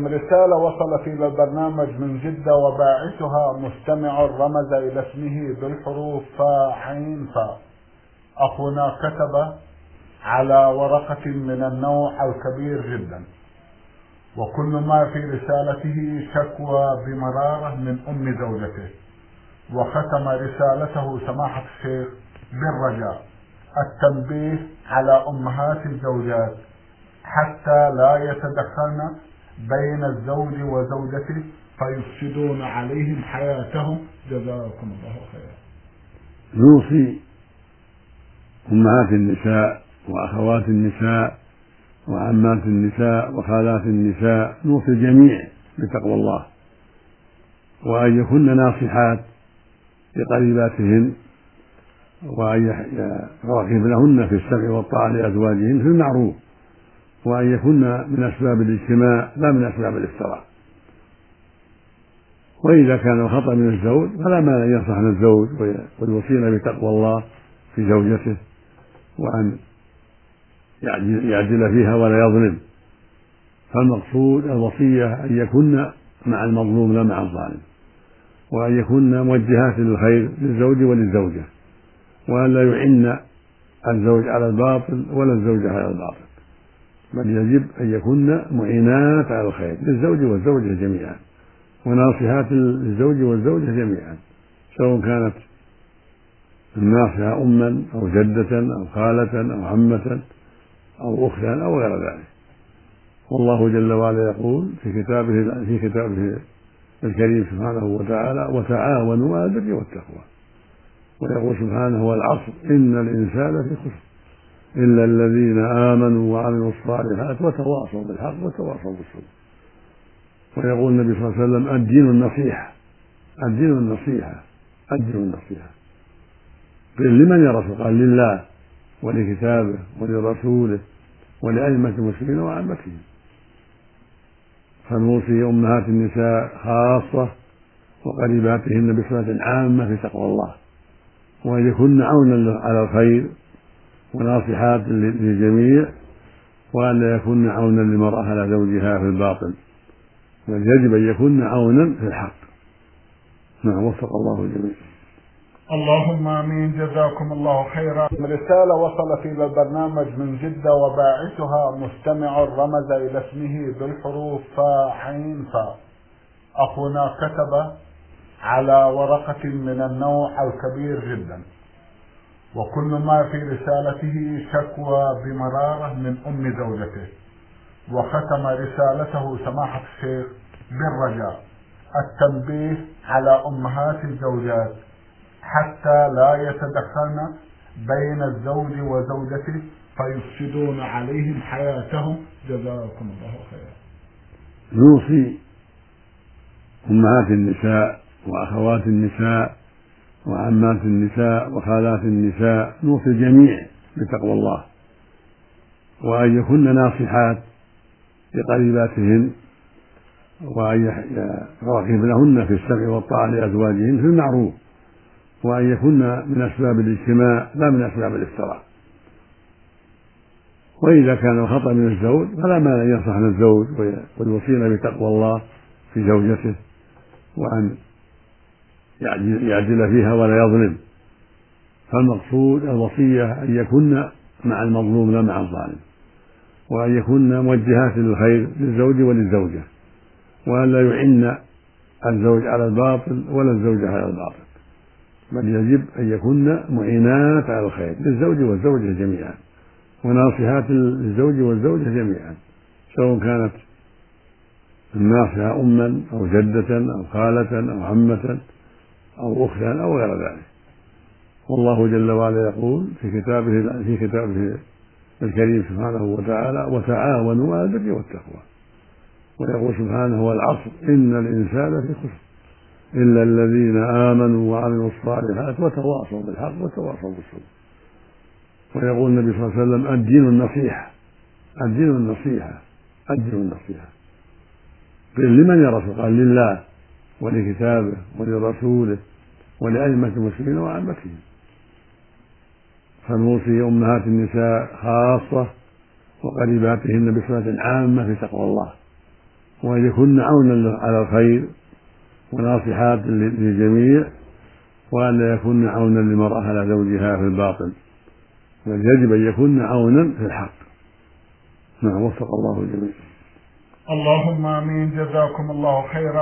رسالة وصلت إلى البرنامج من جدة وباعثها مستمع رمز إلى اسمه بالحروف فا عين فا. أخونا كتب على ورقة من النوع الكبير جدا، وكل ما في رسالته شكوى بمرارة من أم زوجته، وختم رسالته سماحة الشيخ بالرجاء التنبيه على أمهات الزوجات حتى لا يتدخلن بين الزوج وزوجته فيفسدون عليهم حياتهم، جزاكم الله خيرا. نوصي أمهات النساء وأخوات النساء وعمات النساء وخالات النساء، نوصي الجميع بتقوى الله، وأن يكن ناصحات لقريباتهن، وأن يراقبنهن في السمع والطاعة لأزواجهن في المعروف، وأن يكن من أسباب الاجتماع لا من أسباب الافتراء. وإذا كان الخطأ من الزوج فلا مانع أن ينصحن الزوج ويوصين بتقوى الله في زوجته، وأن يعدل فيها ولا يظلم. فالمقصود الوصية أن يكن مع المظلوم لا مع الظالم، وأن يكن موجهات للخير للزوج وللزوجة، وأن لا يعن الزوج على الباطل ولا الزوجة على الباطل، بل يجب أن يكن معينات على الخير للزوج والزوجة جميعا، وناصحات للزوج والزوجة جميعا، سواء كانت الناصحة أما أو جدة أو خالة أو عمة أو أختا أو غير ذلك. والله جل وعلا يقول في كتابه الكريم سبحانه وتعالى: وتعاونوا على البر والتقوى. ويقول سبحانه: والعصر إن الإنسان في خسر إلا الذين آمنوا وعملوا الصالحات وتواصوا بالحق وتواصوا بالصبر. ويقول النبي صلى الله عليه وسلم: الدين النصيحة، الدين النصيحة، الدين النصيحة. قيل: لمن يا رسول؟ قال: لله ولكتابه ولرسوله ولأئمة المسلمين وعامتهم. فنوصي أمهات النساء خاصة وقريباتهن بصفة عامة في تقوى الله، وأن يكن عونا على الخير وناصحات للجميع، وأن لا يكن عونا للمرأة على زوجها في الباطل، بل يجب أن يكن عونا في الحق. نعم، وفق الله الجميع. اللهم آمين، جزاكم الله خيرا. رسالة وصلت إلى البرنامج من جدة وباعثها مستمع رمز إلى اسمه بالحروف فا عين فا. أخونا كتب على ورقة من النوع الكبير جدا، وكل ما في رسالته شكوى بمرارة من أم زوجته، وختم رسالته سماحة الشيخ بالرجاء التنبيه على أمهات الزوجات حتى لا يتدخلن بين الزوج وزوجته فيفسدون عليهم حياتهم، جزاكم الله خيرا. نوصي أمهات النساء وأخوات النساء وعمات النساء وخالات النساء، نوصي الجميع بتقوى الله، وأن يكن ناصحات لقريباتهن، وأن يراقبنهن في السمع والطاعة لأزواجهن في المعروف، وأن يكن من أسباب الاجتماع لا من أسباب الافتراء. وإذا كان الخطأ من الزوج فلا مانع أن ينصحن الزوج ويوصين بتقوى الله في زوجته، وأن يعدل فيها ولا يظلم. فالمقصود الوصية أن يكن مع المظلوم لا مع الظالم، وأن يكن موجهات للخير للزوج وللزوجة، وأن لا يعن الزوج على الباطل ولا الزوجة على الباطل، بل يجب أن يكن معينات على الخير للزوج والزوجة جميعا، وناصحات للزوج والزوجة جميعا، سواء كانت الناصحة أما أو جدة أو خالة أو عمة أو أختا أو غير ذلك. والله جل وعلا يقول في كتابه الكريم سبحانه وتعالى: وتعاونوا على البر والتقوى. ويقول سبحانه: والعصر إن الإنسان في خسر إلا الذين آمنوا وعملوا الصالحات وتواصوا بالحق وتواصوا بالصبر. ويقول النبي صلى الله عليه وسلم: الدين النصيحة، الدين النصيحة، الدين النصيحة. قيل: لمن يا رسول؟ قال: لله ولكتابه ولرسوله ولأئمة المسلمين وعامتهم. فنوصي أمهات النساء خاصة وقريباتهن بصفة عامة في تقوى الله، وأن يكن عونا على الخير وناصحات للجميع، وأن لا يكن عونا للمرأة على زوجها في الباطل، بل يجب أن يكن عونا في الحق. نعم، وفق الله الجميع. اللهم آمين. جزاكم الله خيرا.